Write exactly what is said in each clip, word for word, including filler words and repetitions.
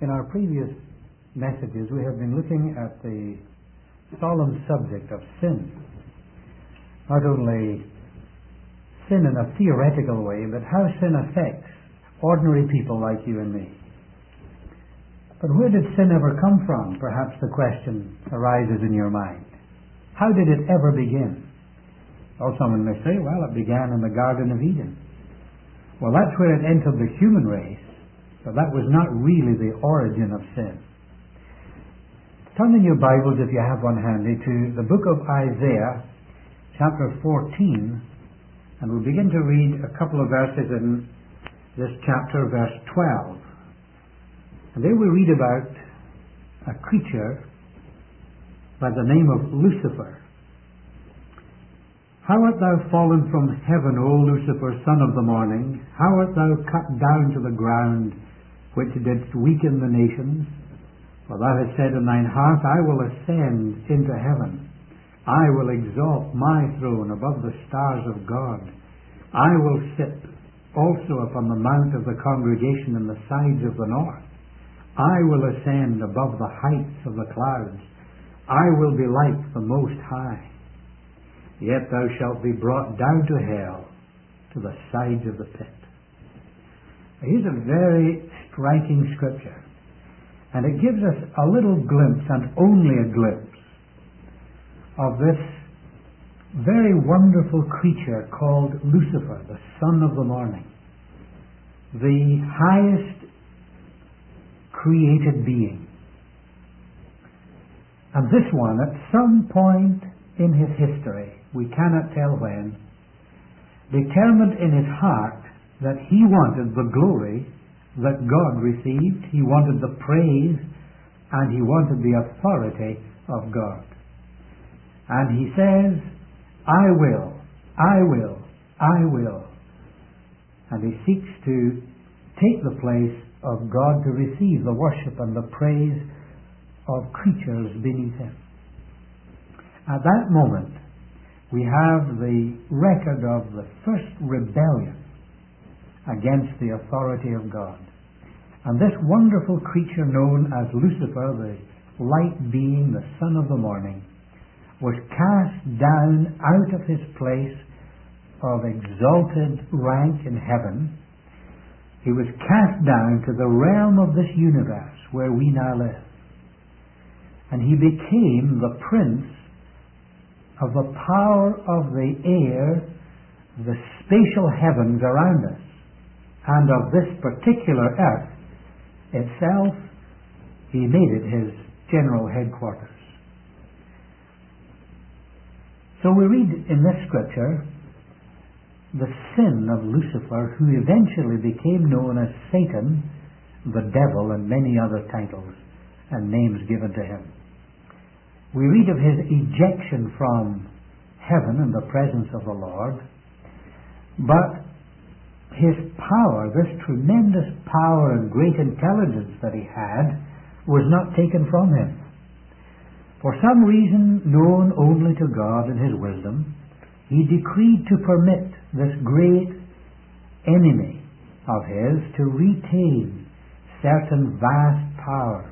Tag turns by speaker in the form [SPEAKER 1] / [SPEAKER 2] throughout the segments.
[SPEAKER 1] In our previous messages, we have been looking at the solemn subject of sin. Not only sin in a theoretical way, but how sin affects ordinary people like you and me. But where did sin ever come from? Perhaps the question arises in your mind. How did it ever begin? Well, someone may say, well, it began in the Garden of Eden. Well, that's where it entered the human race, but that was not really the origin of sin. Turn in your Bibles, if you have one handy, to the book of Isaiah, chapter fourteen, and we'll begin to read a couple of verses in this chapter, verse twelve. And there we read about a creature by the name of Lucifer. How art thou fallen from heaven, O Lucifer, son of the morning? How art thou cut down to the ground, which didst weaken the nations? For thou hast said in thine heart, I will ascend into heaven. I will exalt my throne above the stars of God. I will sit also upon the mount of the congregation in the sides of the north. I will ascend above the heights of the clouds. I will be like the Most High. Yet thou shalt be brought down to hell, to the sides of the pit. Here's a very striking scripture. And it gives us a little glimpse, and only a glimpse, of this very wonderful creature called Lucifer, the son of the morning. The highest created being. And this one, at some point in his history, we cannot tell when, determined in his heart that he wanted the glory that God received, he wanted the praise, and he wanted the authority of God. And he says, I will, I will, I will. And he seeks to take the place of God to receive the worship and the praise of creatures beneath him. At that moment, we have the record of the first rebellion against the authority of God. And this wonderful creature known as Lucifer, the light being, the son of the morning, was cast down out of his place of exalted rank in heaven. He was cast down to the realm of this universe where we now live. And he became the prince of the power of the air, the spatial heavens around us, and of this particular earth itself. He made it his general headquarters. So we read in this scripture the sin of Lucifer, who eventually became known as Satan, the devil, and many other titles and names given to him. We read of his ejection from heaven in the presence of the Lord, but his power, this tremendous power and great intelligence that he had, was not taken from him. For some reason known only to God in his wisdom, he decreed to permit this great enemy of his to retain certain vast powers.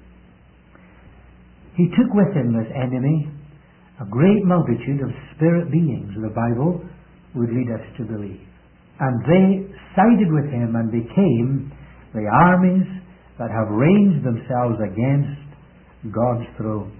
[SPEAKER 1] He took with him, this enemy, a great multitude of spirit beings, the Bible would lead us to believe. And they sided with him and became the armies that have ranged themselves against God's throne.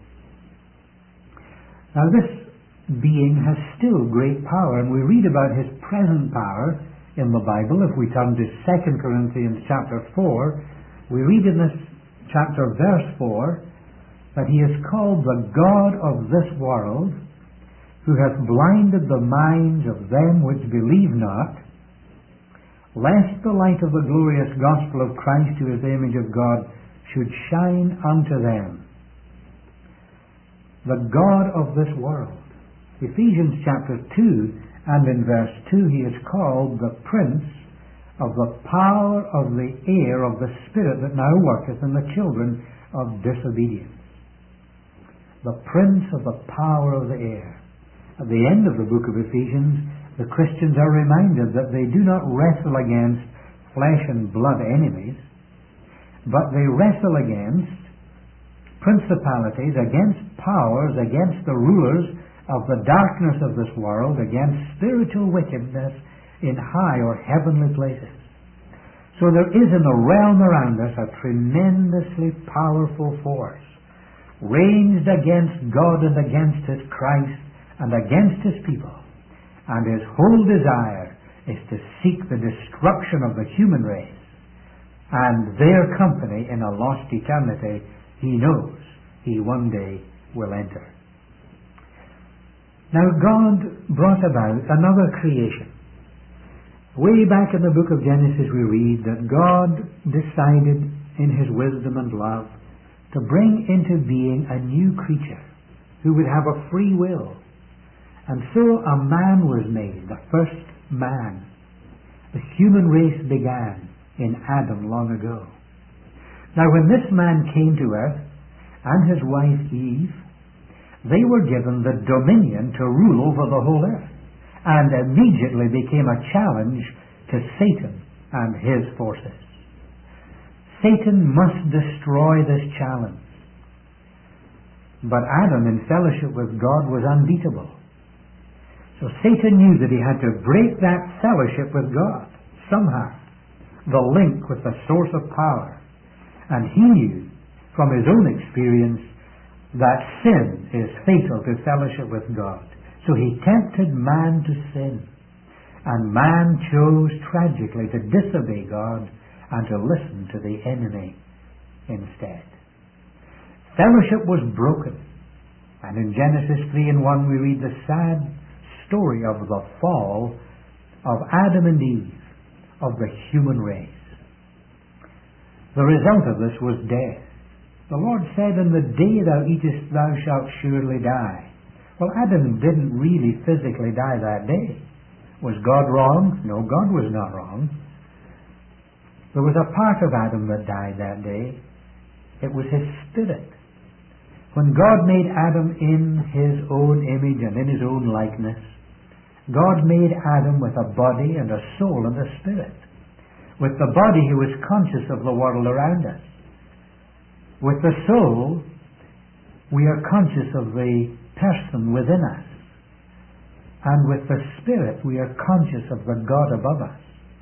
[SPEAKER 1] Now this being has still great power, and we read about his present power in the Bible. If we turn to Second Corinthians chapter four, we read in this chapter, verse four, that he is called the God of this world, who hath blinded the minds of them which believe not, lest the light of the glorious gospel of Christ, who is the image of God, should shine unto them. The God of this world. Ephesians chapter two, and in verse two, he is called the Prince of the power of the air, of the spirit that now worketh in the children of disobedience. The Prince of the power of the air. At the end of the book of Ephesians, the Christians are reminded that they do not wrestle against flesh and blood enemies, but they wrestle against principalities, against powers, against the rulers of the darkness of this world, against spiritual wickedness in high or heavenly places. So there is in the realm around us a tremendously powerful force, ranged against God and against His Christ and against His people. And His whole desire is to seek the destruction of the human race and their company in a lost eternity He knows He one day will enter. Now God brought about another creation. Way back in the book of Genesis we read that God decided in His wisdom and love to bring into being a new creature who would have a free will. And so a man was made, the first man. The human race began in Adam long ago. Now when this man came to earth and his wife Eve, they were given the dominion to rule over the whole earth, and immediately became a challenge to Satan and his forces. Satan must destroy this challenge. But Adam, in fellowship with God, was unbeatable. So Satan knew that he had to break that fellowship with God somehow, the link with the source of power. And he knew from his own experience that sin is fatal to fellowship with God. So he tempted man to sin. And man chose tragically to disobey God and to listen to the enemy instead. Fellowship was broken. And in Genesis three and one we read the sad story of the fall of Adam and Eve, of the human race. The result of this was death. The Lord said, "In the day thou eatest, thou shalt surely die." Well, Adam didn't really physically die that day. Was God wrong? No, God was not wrong. There was a part of Adam that died that day. It was his spirit. When God made Adam in His own image and in His own likeness, God made Adam with a body and a soul and a spirit. With the body he was conscious of the world around us. With the soul we are conscious of the person within us. And with the spirit we are conscious of the God above us.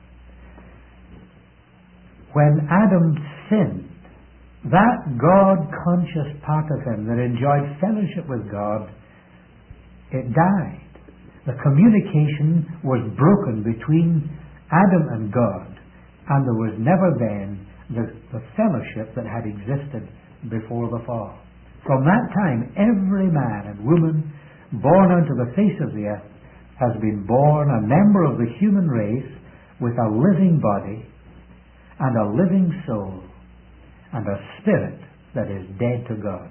[SPEAKER 1] When Adam sinned, that God-conscious part of him that enjoyed fellowship with God, it died. The communication was broken between Adam and God, and there was never then the, the fellowship that had existed before the fall. From that time, every man and woman born unto the face of the earth has been born a member of the human race with a living body and a living soul and a spirit that is dead to God.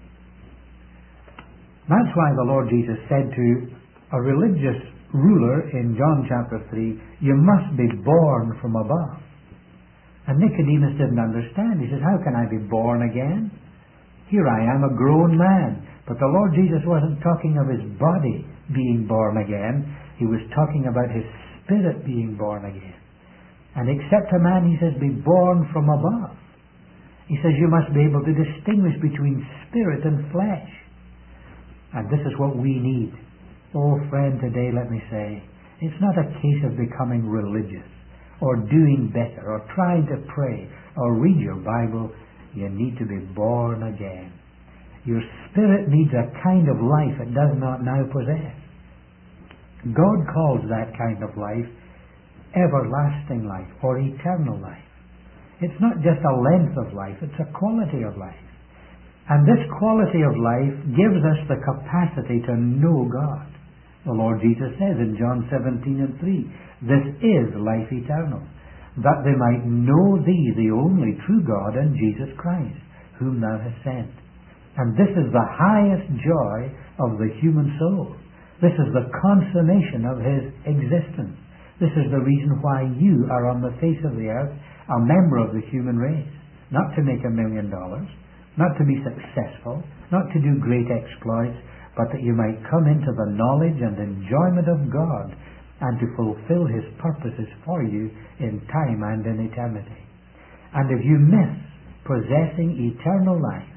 [SPEAKER 1] That's why the Lord Jesus said to a religious ruler in John chapter three, "You must be born from above." And Nicodemus didn't understand. He says, "How can I be born again? Here I am, a grown man." But the Lord Jesus wasn't talking of his body being born again. He was talking about his spirit being born again. And except a man, he says, be born from above. He says you must be able to distinguish between spirit and flesh. And this is what we need. Oh, friend, today let me say, it's not a case of becoming religious or doing better or trying to pray or read your Bible. You need to be born again. Your spirit needs a kind of life it does not now possess. God calls that kind of life everlasting life or eternal life. It's not just a length of life, it's a quality of life. And this quality of life gives us the capacity to know God. The Lord Jesus says in John seventeen and three, "This is life eternal, that they might know Thee, the only true God, and Jesus Christ, whom Thou hast sent." And this is the highest joy of the human soul. This is the consummation of His existence. This is the reason why you are on the face of the earth, a member of the human race. Not to make a million dollars, not to be successful, not to do great exploits, but that you might come into the knowledge and enjoyment of God and to fulfill His purposes for you in time and in eternity. And if you miss possessing eternal life.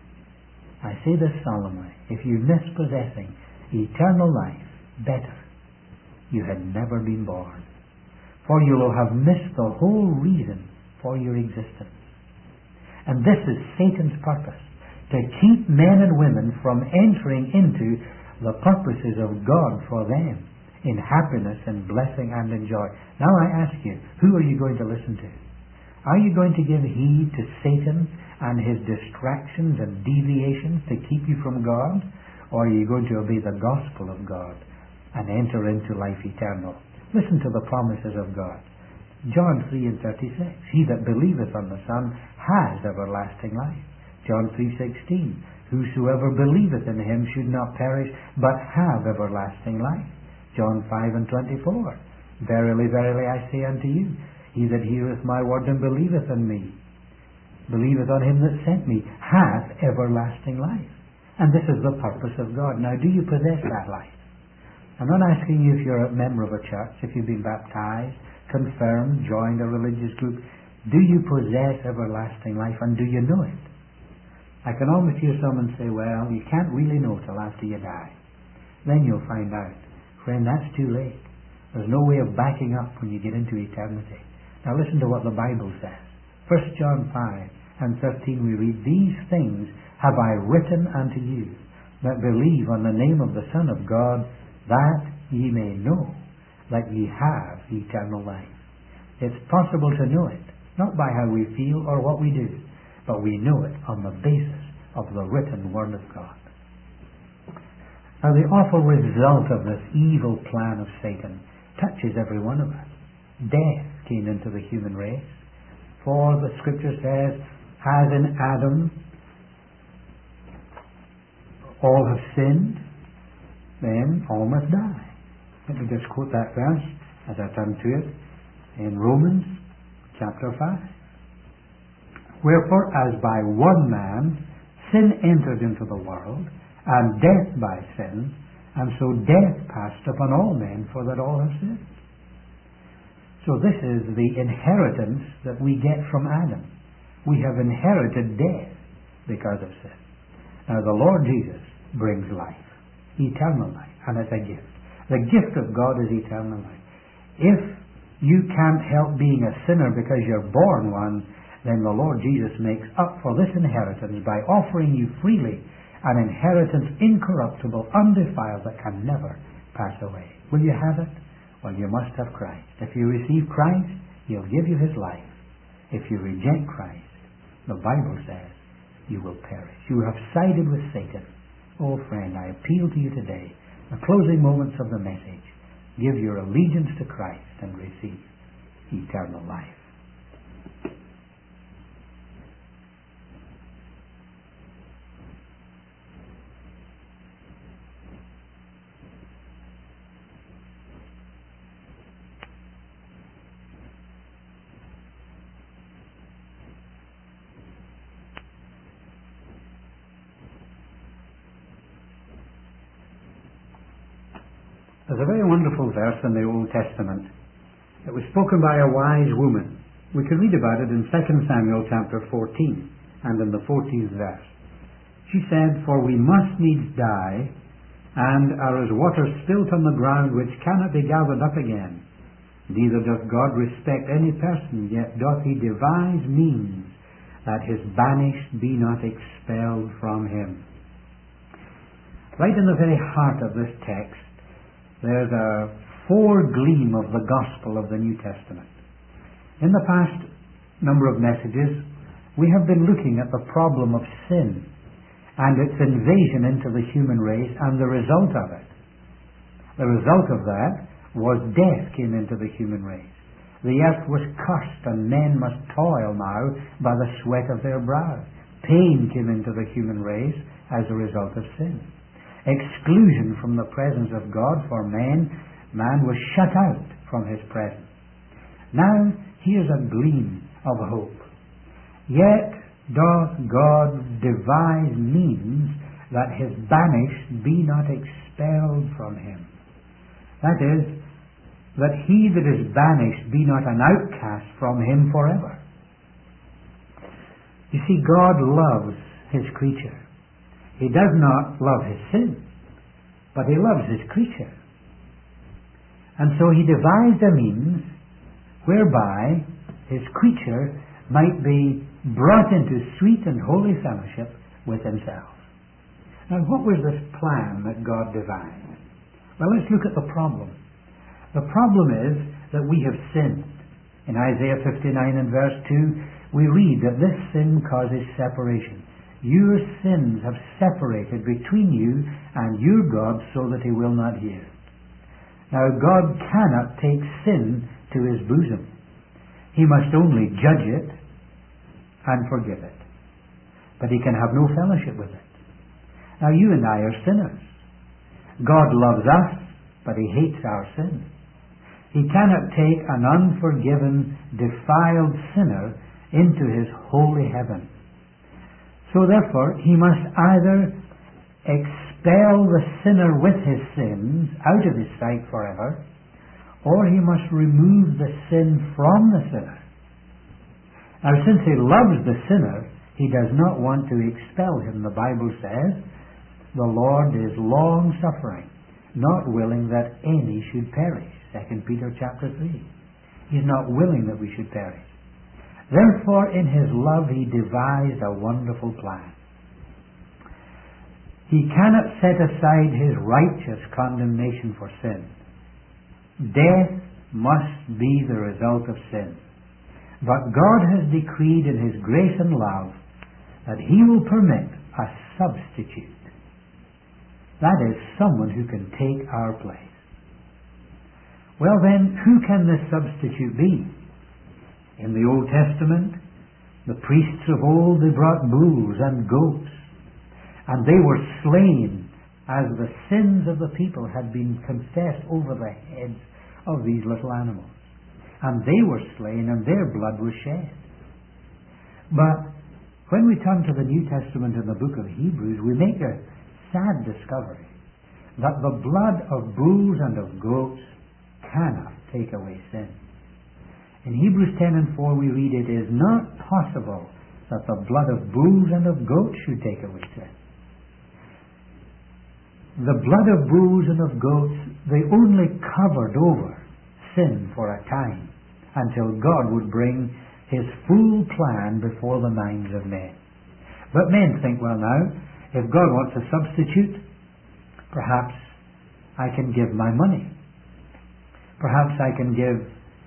[SPEAKER 1] I say this solemnly. If you miss possessing eternal life, better you had never been born. For you will have missed the whole reason for your existence. And this is Satan's purpose, to keep men and women from entering into the purposes of God for them in happiness and blessing and in joy. Now I ask you, who are you going to listen to? Are you going to give heed to Satan and his distractions and deviations to keep you from God? Or are you going to obey the gospel of God and enter into life eternal? Listen to the promises of God. John three and thirty-six. He that believeth on the Son has everlasting life. John three sixteen. Whosoever believeth in him should not perish, but have everlasting life. John five and twenty-four. Verily, verily, I say unto you, he that heareth my word and believeth in me, believeth on him that sent me, hath everlasting life. And this is the purpose of God. Now, do you possess that life? I'm not asking you if you're a member of a church, if you've been baptized, confirmed, joined a religious group. Do you possess everlasting life, and do you know it? I can almost hear someone say, well, you can't really know till after you die. Then you'll find out. Friend, that's too late. There's no way of backing up when you get into eternity. Now listen to what the Bible says. First John five and thirteen we read, these things have I written unto you, that believe on the name of the Son of God, that ye may know that ye have eternal life. It's possible to know it, not by how we feel or what we do, but we know it on the basis of the written Word of God. Now the awful result of this evil plan of Satan touches every one of us. Death came into the human race. For the Scripture says, as in Adam all have sinned, then all must die. Let me just quote that verse as I turn to it in Romans chapter five. Wherefore, as by one man sin entered into the world, and death by sin, and so death passed upon all men, for that all have sinned. So this is the inheritance that we get from Adam. We have inherited death because of sin. Now the Lord Jesus brings life, eternal life, and it's a gift. The gift of God is eternal life. If you can't help being a sinner because you're born one, then the Lord Jesus makes up for this inheritance by offering you freely an inheritance incorruptible, undefiled, that can never pass away. Will you have it? Well, you must have Christ. If you receive Christ, He'll give you His life. If you reject Christ, the Bible says you will perish. You have sided with Satan. Oh, friend, I appeal to you today, the closing moments of the message, give your allegiance to Christ and receive eternal life. There's a very wonderful verse in the Old Testament. It was spoken by a wise woman. We can read about it in Second Samuel chapter fourteen and in the fourteenth verse. She said, for we must needs die, and are as water spilt on the ground which cannot be gathered up again. Neither doth God respect any person, yet doth He devise means that His banished be not expelled from Him. Right in the very heart of this text, there's a foregleam of the gospel of the New Testament. In the past number of messages, we have been looking at the problem of sin and its invasion into the human race and the result of it. The result of that was death came into the human race. The earth was cursed, and men must toil now by the sweat of their brow. Pain came into the human race as a result of sin. Exclusion from the presence of God for men, man was shut out from His presence. Now, here's a gleam of hope. Yet doth God devise means that His banished be not expelled from Him. That is, that he that is banished be not an outcast from Him forever. You see, God loves His creature. He does not love his sin, but He loves His creature. And so He devised a means whereby His creature might be brought into sweet and holy fellowship with Himself. Now, what was this plan that God devised? Well, let's look at the problem. The problem is that we have sinned. In Isaiah fifty-nine and verse two, we read that this sin causes separation. Your sins have separated between you and your God so that He will not hear. Now, God cannot take sin to His bosom. He must only judge it and forgive it. But He can have no fellowship with it. Now, you and I are sinners. God loves us, but He hates our sin. He cannot take an unforgiven, defiled sinner into His holy heaven. So therefore, He must either expel the sinner with his sins out of His sight forever, or He must remove the sin from the sinner. Now, since He loves the sinner, He does not want to expel him. The Bible says, the Lord is long-suffering, not willing that any should perish. Second Peter chapter three. He's not willing that we should perish. Therefore, in His love, He devised a wonderful plan. He cannot set aside His righteous condemnation for sin. Death must be the result of sin. But God has decreed in His grace and love that He will permit a substitute. That is, someone who can take our place. Well then, who can this substitute be? In the Old Testament, the priests of old, they brought bulls and goats, and they were slain as the sins of the people had been confessed over the heads of these little animals. And they were slain, and their blood was shed. But when we turn to the New Testament in the book of Hebrews, we make a sad discovery that the blood of bulls and of goats cannot take away sin. In Hebrews ten and four we read, it is not possible that the blood of bulls and of goats should take away sin. The blood of bulls and of goats, they only covered over sin for a time until God would bring His full plan before the minds of men. But men think, well now, if God wants a substitute, perhaps I can give my money. Perhaps I can give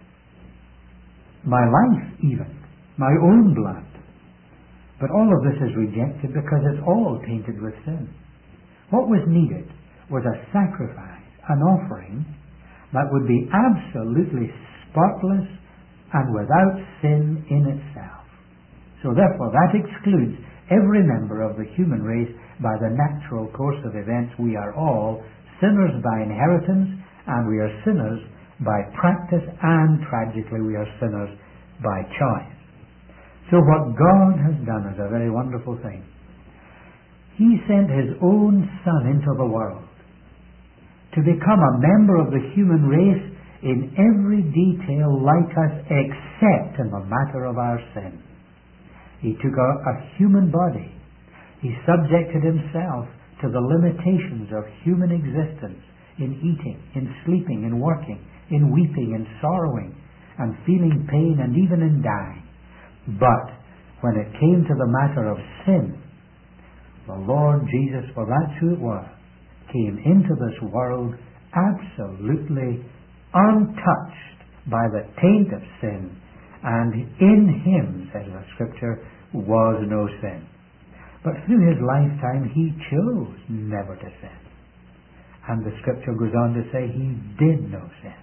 [SPEAKER 1] my life even, my own blood. But all of this is rejected because it's all tainted with sin. What was needed was a sacrifice, an offering that would be absolutely spotless and without sin in itself. So therefore that excludes every member of the human race by the natural course of events. We are all sinners by inheritance, and we are sinners by practice, and tragically we are sinners by choice. So what God has done is a very wonderful thing. He sent His own Son into the world to become a member of the human race in every detail like us, except in the matter of our sin. He took a, a human body. He subjected Himself to the limitations of human existence in eating, in sleeping, in working, in weeping and sorrowing and feeling pain and even in dying. But when it came to the matter of sin, the Lord Jesus, for that's who it was, came into this world absolutely untouched by the taint of sin, and in Him, says the Scripture, was no sin. But through His lifetime He chose never to sin. And the Scripture goes on to say He did no sin.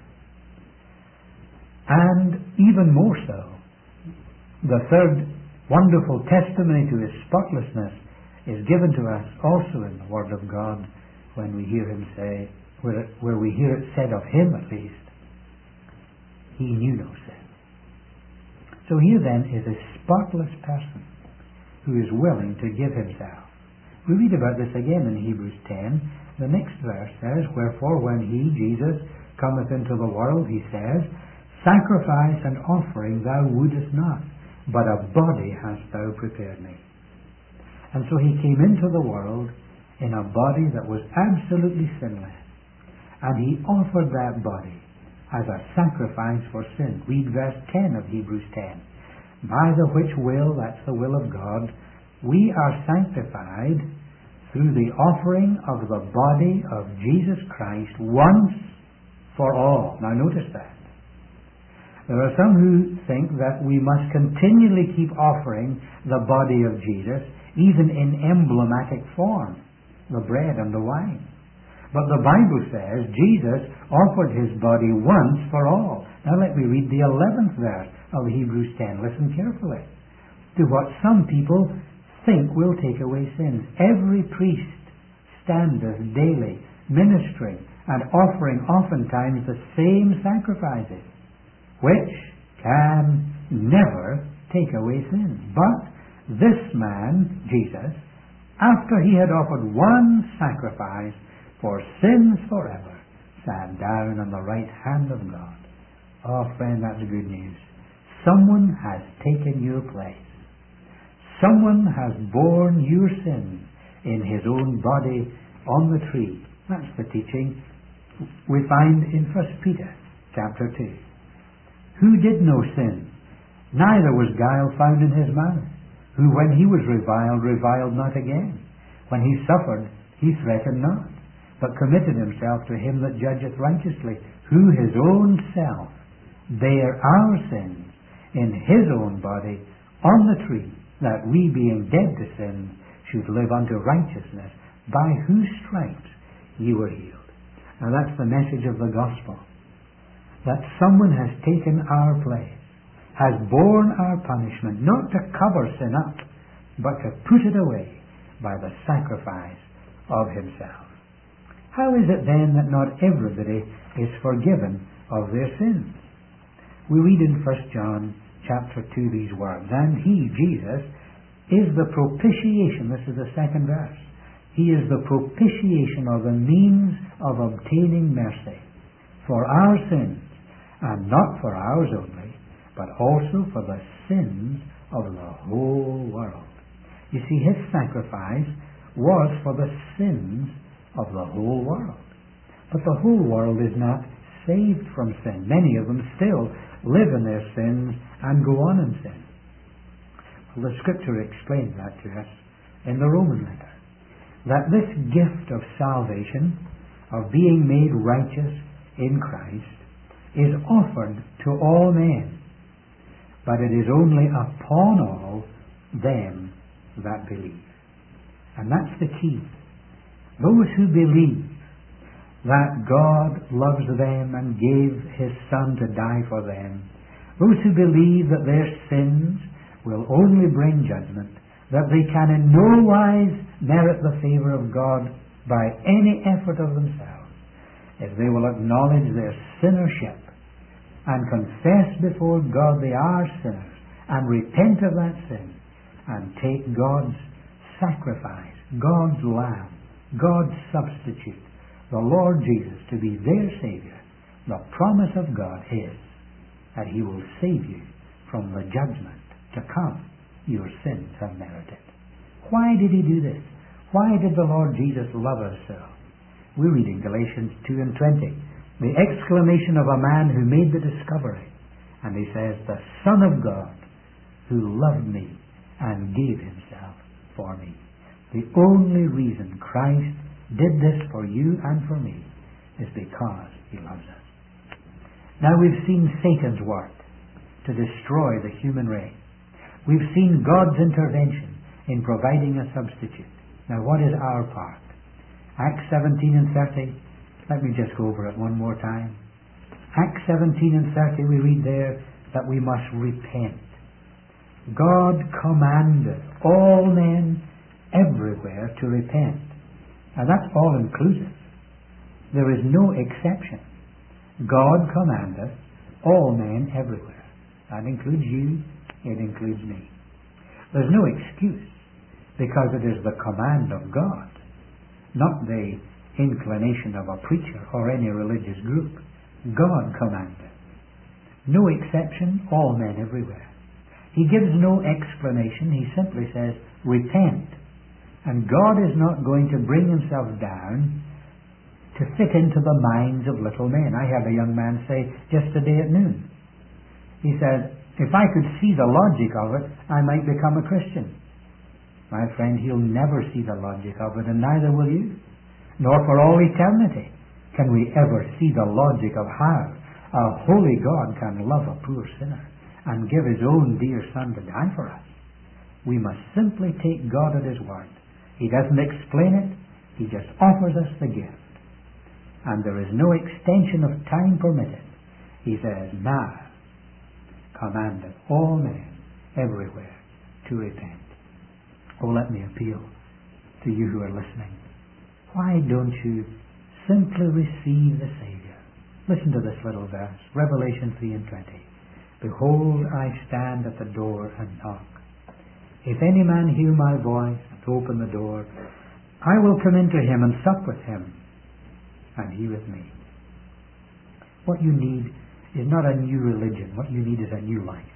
[SPEAKER 1] And even more so, the third wonderful testimony to His spotlessness is given to us also in the Word of God, when we hear Him say, where, where we hear it said of Him at least, He knew no sin. So here then is a spotless person who is willing to give Himself. We read about this again in Hebrews ten. The next verse says, wherefore when He, Jesus, cometh into the world, He says, sacrifice and offering thou wouldest not, but a body hast thou prepared me. And so he came into the world in a body that was absolutely sinless. And he offered that body as a sacrifice for sin. Read verse ten of Hebrews ten. By the which will, that's the will of God, we are sanctified through the offering of the body of Jesus Christ once for all. Now notice that. There are some who think that we must continually keep offering the body of Jesus, even in emblematic form, the bread and the wine. But the Bible says Jesus offered his body once for all. Now let me read the eleventh verse of Hebrews ten. Listen carefully to what some people think will take away sins. Every priest standeth daily, ministering and offering oftentimes the same sacrifices, which can never take away sins. But this man, Jesus, after he had offered one sacrifice for sins forever, sat down on the right hand of God. Oh, friend, that's good news. Someone has taken your place. Someone has borne your sins in his own body on the tree. That's the teaching we find in First Peter chapter two. Who did no sin, neither was guile found in his mouth. Who when he was reviled, reviled not again. When he suffered, he threatened not, but committed himself to him that judgeth righteously, who his own self bare our sins in his own body on the tree, that we, being dead to sin, should live unto righteousness, by whose stripes ye were healed. Now that's the message of the gospel, that someone has taken our place, has borne our punishment, not to cover sin up, but to put it away by the sacrifice of himself. How is it then that not everybody is forgiven of their sins? We read in First John chapter two these words, and he, Jesus, is the propitiation. This is the second verse. He is the propitiation, or the means of obtaining mercy for our sins, and not for ours only, but also for the sins of the whole world. You see, his sacrifice was for the sins of the whole world. But the whole world is not saved from sin. Many of them still live in their sins and go on in sin. Well, the Scripture explains that to us in the Roman letter, that this gift of salvation, of being made righteous in Christ, is offered to all men, but it is only upon all them that believe. And that's the key. Those who believe that God loves them and gave his Son to die for them, those who believe that their sins will only bring judgment, that they can in no wise merit the favor of God by any effort of themselves, if they will acknowledge their sinnership and confess before God they are sinners and repent of that sin and take God's sacrifice, God's Lamb, God's substitute, the Lord Jesus, to be their Savior, the promise of God is that he will save you from the judgment to come your sins have merited. Why did he do this? Why did the Lord Jesus love us so? We read in Galatians two and twenty, the exclamation of a man who made the discovery, and he says, the Son of God who loved me and gave himself for me. The only reason Christ did this for you and for me is because he loves us. Now we've seen Satan's work to destroy the human race. We've seen God's intervention in providing a substitute. Now what is our part? Acts seventeen and thirty. Let me just go over it one more time. Acts seventeen and thirty, we read there that we must repent. God commandeth all men everywhere to repent. And that's all inclusive. There is no exception. God commandeth all men everywhere. That includes you, it includes me. There's no excuse, because it is the command of God, not the inclination of a preacher or any religious group. God commandeth. No exception, all men everywhere. He gives no explanation. He simply says, repent. And God is not going to bring himself down to fit into the minds of little men. I had a young man say just today at noon. He said, if I could see the logic of it, I might become a Christian. My friend, he'll never see the logic of it, and neither will you. Nor for all eternity can we ever see the logic of how a holy God can love a poor sinner and give his own dear Son to die for us. We must simply take God at his word. He doesn't explain it. He just offers us the gift. And there is no extension of time permitted. He says, now commandeth all men everywhere to repent. Oh, let me appeal to you who are listening. Why don't you simply receive the Savior? Listen to this little verse, Revelation three and twenty. Behold, I stand at the door and knock. If any man hear my voice and open the door, I will come into him and sup with him, and he with me. What you need is not a new religion. What you need is a new life.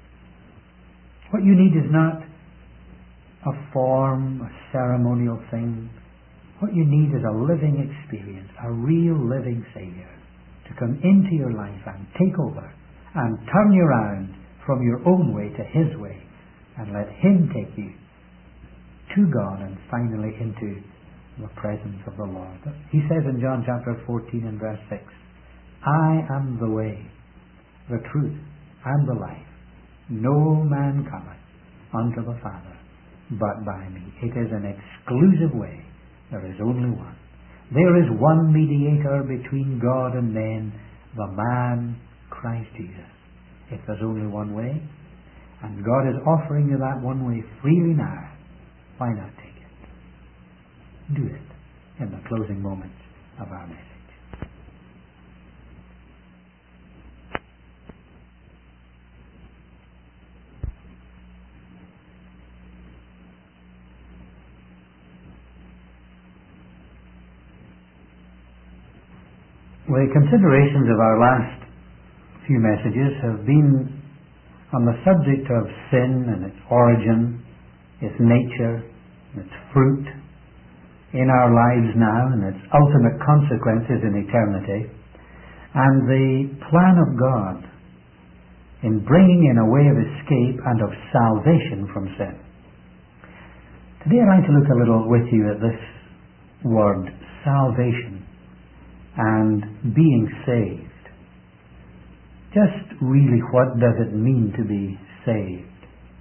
[SPEAKER 1] What you need is not a form, a ceremonial thing. What you need is a living experience, a real living Savior to come into your life and take over and turn you around from your own way to his way and let him take you to God and finally into the presence of the Lord. He says in John chapter fourteen and verse six, I am the way, the truth, and the life. No man cometh unto the Father but by me. It is an exclusive way. There is only one. There is one mediator between God and men, the man Christ Jesus. If there's only one way, and God is offering you that one way freely now, why not take it? Do it in the closing moments of our message. The considerations of our last few messages have been on the subject of sin and its origin, its nature, its fruit in our lives now, and its ultimate consequences in eternity, and the plan of God in bringing in a way of escape and of salvation from sin. Today I'd like to look a little with you at this word, salvation, and being saved. Just really, what does it mean to be saved?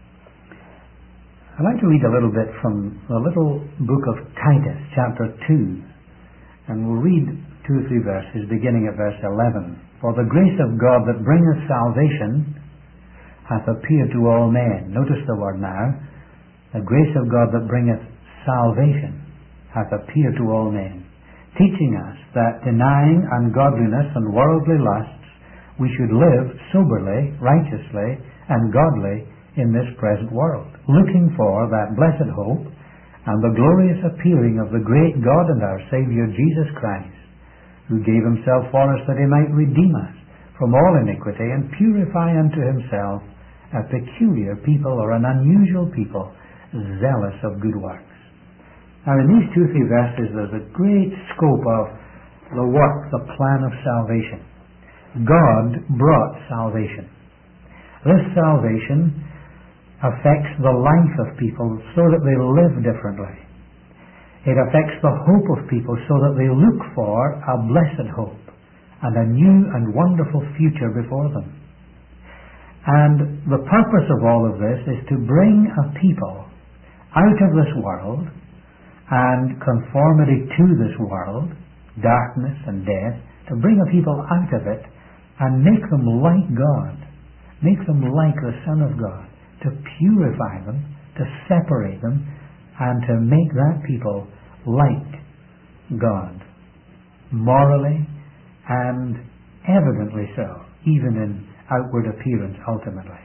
[SPEAKER 1] I'd like to read a little bit from the little book of Titus, chapter two, and we'll read two or three verses, beginning at verse eleven. For the grace of God that bringeth salvation hath appeared to all men. Notice the word now. The grace of God that bringeth salvation hath appeared to all men, teaching us that denying ungodliness and worldly lusts, we should live soberly, righteously, and godly in this present world, looking for that blessed hope and the glorious appearing of the great God and our Saviour Jesus Christ, who gave himself for us that he might redeem us from all iniquity and purify unto himself a peculiar people, or an unusual people, zealous of good works. Now in these two or three verses there's a great scope of the work, the plan of salvation. God brought salvation. This salvation affects the life of people so that they live differently. It affects the hope of people so that they look for a blessed hope and a new and wonderful future before them. And the purpose of all of this is to bring a people out of this world and conformity to this world, darkness and death, to bring a people out of it and make them like God, make them like the Son of God, to purify them, to separate them, and to make that people like God, morally and evidently so, even in outward appearance ultimately.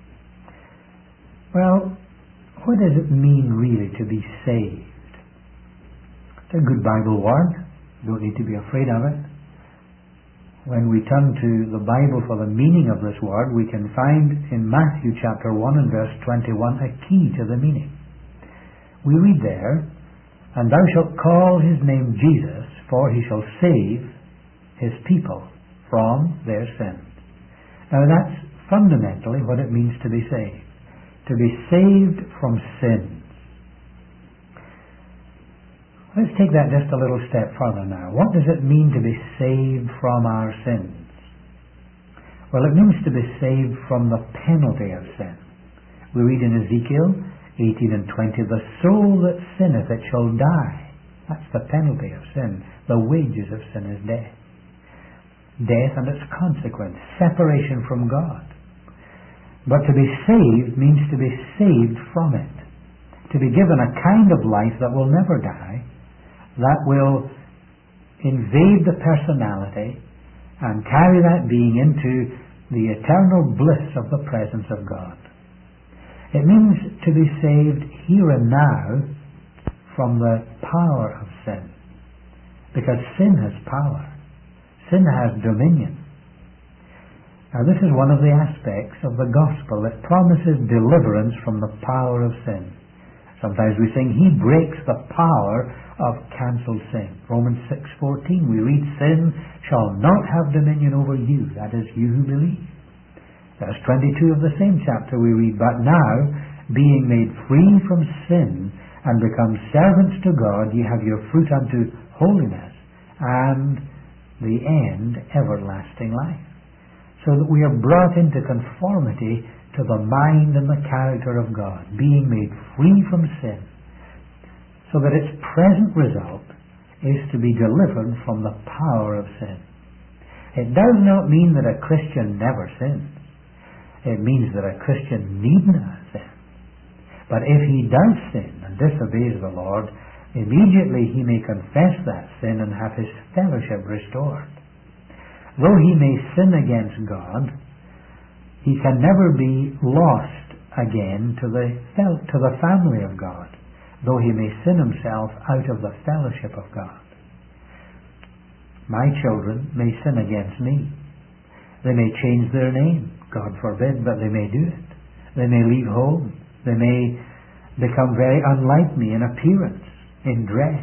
[SPEAKER 1] Well, what does it mean really to be saved? It's a good Bible word. You don't need to be afraid of it. When we turn to the Bible for the meaning of this word, we can find in Matthew chapter one and verse twenty-one a key to the meaning. We read there, "And thou shalt call his name Jesus, for he shall save his people from their sins." Now that's fundamentally what it means to be saved. To be saved from sins. Let's take that just a little step further now. What does it mean to be saved from our sins? Well, it means to be saved from the penalty of sin. We read in Ezekiel eighteen and twenty, "The soul that sinneth, it shall die." That's the penalty of sin. The wages of sin is death. Death and its consequence, separation from God. But to be saved means to be saved from it. To be given a kind of life that will never die, that will invade the personality and carry that being into the eternal bliss of the presence of God. It means to be saved here and now from the power of sin. Because sin has power. Sin has dominion. Now this is one of the aspects of the gospel that promises deliverance from the power of sin. Sometimes we sing, "He breaks the power of cancelled sin." Romans six fourteen, we read, "Sin shall not have dominion over you," that is, you who believe. Verse twenty-two of the same chapter we read, "But now, being made free from sin, and become servants to God, ye have your fruit unto holiness, and the end everlasting life." So that we are brought into conformity to the mind and the character of God, being made free from sin, so that its present result is to be delivered from the power of sin. It does not mean that a Christian never sins. It means that a Christian need not sin. But if he does sin and disobeys the Lord, immediately he may confess that sin and have his fellowship restored. Though he may sin against God, he can never be lost again to the to the family of God, though he may sin himself out of the fellowship of God. My children may sin against me. They may change their name, God forbid, but they may do it. They may leave home. They may become very unlike me in appearance, in dress.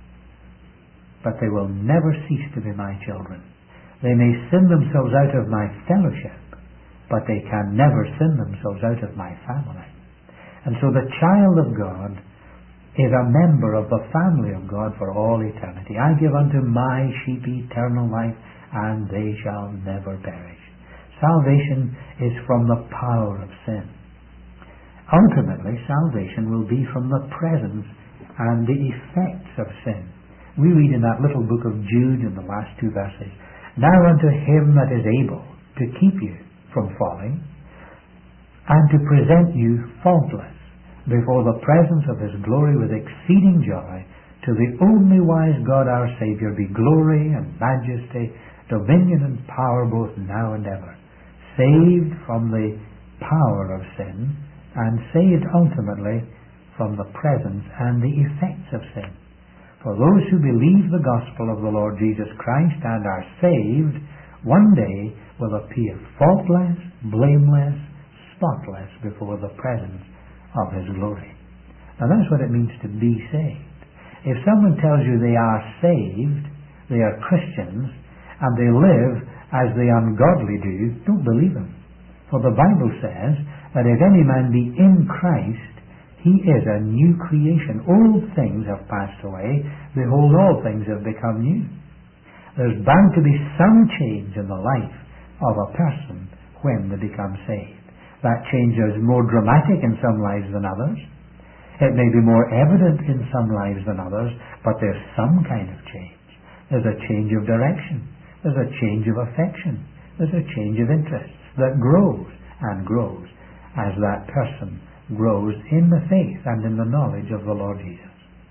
[SPEAKER 1] But they will never cease to be my children. They may sin themselves out of my fellowship, but they can never sin themselves out of my family. And so the child of God is a member of the family of God for all eternity. "I give unto my sheep eternal life, and they shall never perish." Salvation is from the power of sin. Ultimately, salvation will be from the presence and the effects of sin. We read in that little book of Jude in the last two verses, "Now unto him that is able to keep you from falling, and to present you faultless before the presence of his glory with exceeding joy, to the only wise God our Saviour be glory and majesty, dominion and power both now and ever." Saved from the power of sin, and saved ultimately from the presence and the effects of sin. For those who believe the gospel of the Lord Jesus Christ and are saved, one day will appear faultless, blameless, spotless before the presence of his glory. Now that's what it means to be saved. If someone tells you they are saved, they are Christians, and they live as the ungodly do, don't believe them. For the Bible says that if any man be in Christ, he is a new creation. Old things have passed away. Behold, all things have become new. There's bound to be some change in the life of a person when they become saved. That change is more dramatic in some lives than others. It may be more evident in some lives than others, but there's some kind of change. There's a change of direction. There's a change of affection. There's a change of interests that grows and grows as that person grows in the faith and in the knowledge of the Lord Jesus.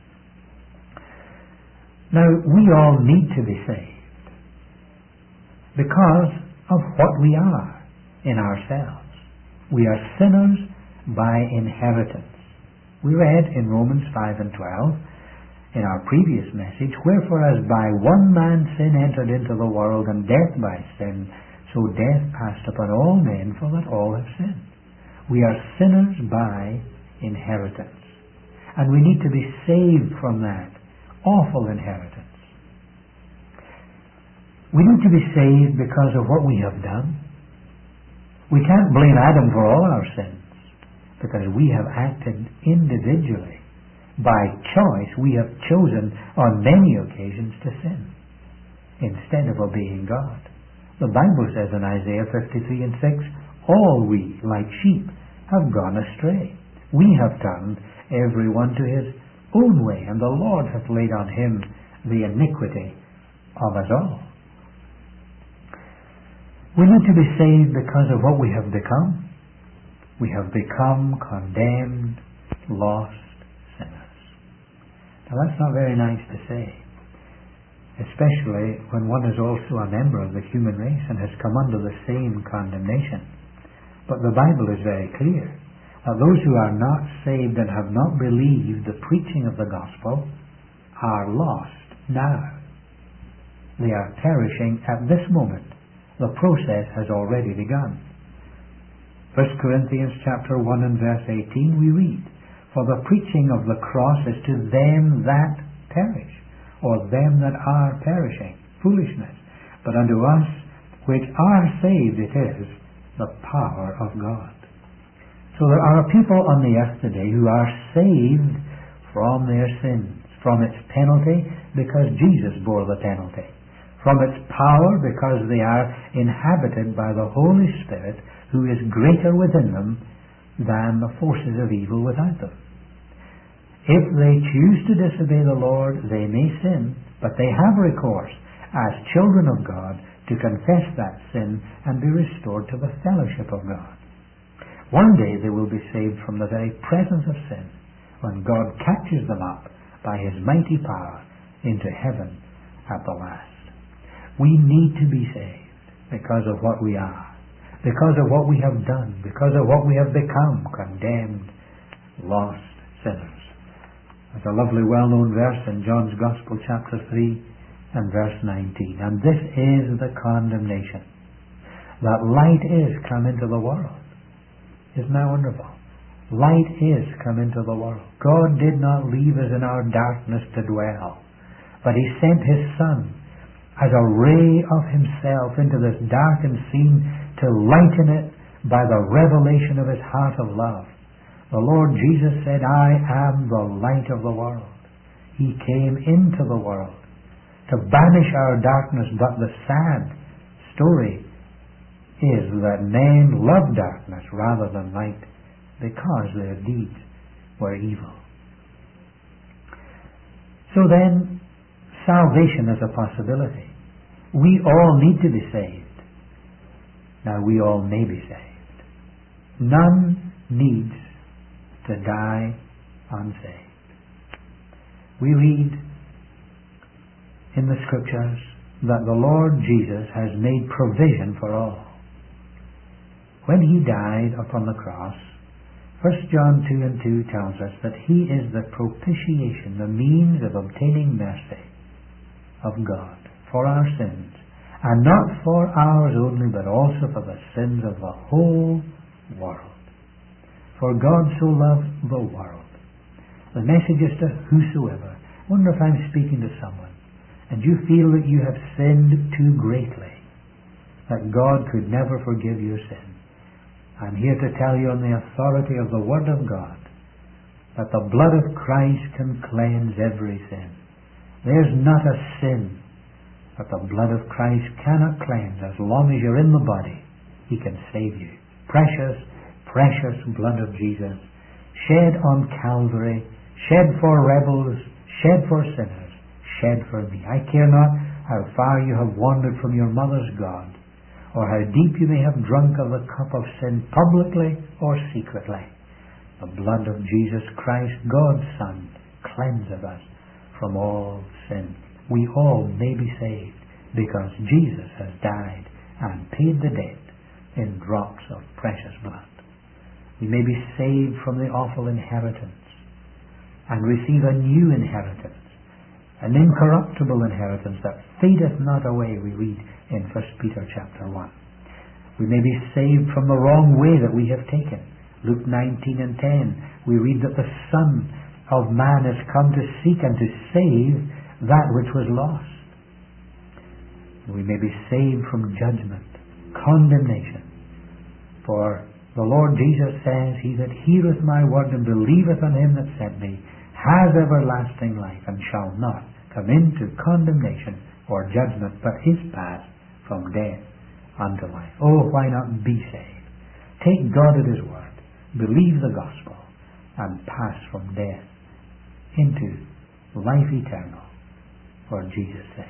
[SPEAKER 1] Now, we all need to be saved because of what we are in ourselves. We are sinners by inheritance. We read in Romans five and twelve, in our previous message, wherefore as by one man sin entered into the world, and death by sin, so death passed upon all men, for that all have sinned. We are sinners by inheritance. And we need to be saved from that awful inheritance. We need to be saved because of what we have done. We can't blame Adam for all our sins, because we have acted individually. By choice, we have chosen on many occasions to sin instead of obeying God. The Bible says in Isaiah fifty-three and six, all we, like sheep, have gone astray. We have turned every one to his own way, and the Lord hath laid on him the iniquity of us all. We need to be saved because of what we have become. We have become condemned, lost sinners. Now that's not very nice to say, especially when one is also a member of the human race and has come under the same condemnation. But the Bible is very clear that those who are not saved and have not believed the preaching of the gospel are lost now. They are perishing at this moment. The process has already begun. First Corinthians chapter one and verse eighteen we read, for the preaching of the cross is to them that perish, or them that are perishing, foolishness. But unto us which are saved it is the power of God. So there are people on the earth today who are saved from their sins, from its penalty because Jesus bore the penalty, from its power because they are inhabited by the Holy Spirit who is greater within them than the forces of evil without them. If they choose to disobey the Lord, they may sin, but they have recourse as children of God to confess that sin and be restored to the fellowship of God. One day they will be saved from the very presence of sin when God catches them up by his mighty power into heaven at the last. We need to be saved because of what we are, because of what we have done, because of what we have become, condemned, lost sinners. There's a lovely well-known verse in John's Gospel chapter three and verse nineteen. And this is the condemnation, that light is come into the world. Isn't that wonderful? Light is come into the world. God did not leave us in our darkness to dwell, but he sent his Son as a ray of himself into this darkened scene to lighten it by the revelation of his heart of love. The Lord Jesus said, I am the light of the world. He came into the world to banish our darkness, but the sad story is that men love darkness rather than light because their deeds were evil. So then, salvation is a possibility. We all need to be saved. Now, we all may be saved. None needs to die unsaved. We read in the Scriptures that the Lord Jesus has made provision for all. When he died upon the cross, First John two and two tells us that he is the propitiation, the means of obtaining mercy of God for our sins, and not for ours only, but also for the sins of the whole world. For God so loved the world. The message is to whosoever. I wonder if I'm speaking to someone, and you feel that you have sinned too greatly, that God could never forgive your sin. I'm here to tell you on the authority of the Word of God that the blood of Christ can cleanse every sin. There's not a sin that the blood of Christ cannot cleanse. As long as you're in the body, he can save you. Precious, precious blood of Jesus, shed on Calvary, shed for rebels, shed for sinners, shed for me. I care not how far you have wandered from your mother's God, or how deep you may have drunk of the cup of sin publicly or secretly. The blood of Jesus Christ, God's Son, cleanses us from all sin. We all may be saved because Jesus has died and paid the debt in drops of precious blood. We may be saved from the awful inheritance and receive a new inheritance, an incorruptible inheritance that fadeth not away, we read in First Peter chapter one. We may be saved from the wrong way that we have taken. Luke nineteen and ten, we read that the Son of Man has come to seek and to save that which was lost. We may be saved from judgment, condemnation. For the Lord Jesus says, he that heareth my word and believeth on him that sent me has everlasting life, and shall not come into condemnation or judgment, but is passed from death unto life. Oh, why not be saved? Take God at his word, believe the gospel, and pass from death into life eternal for Jesus' sake.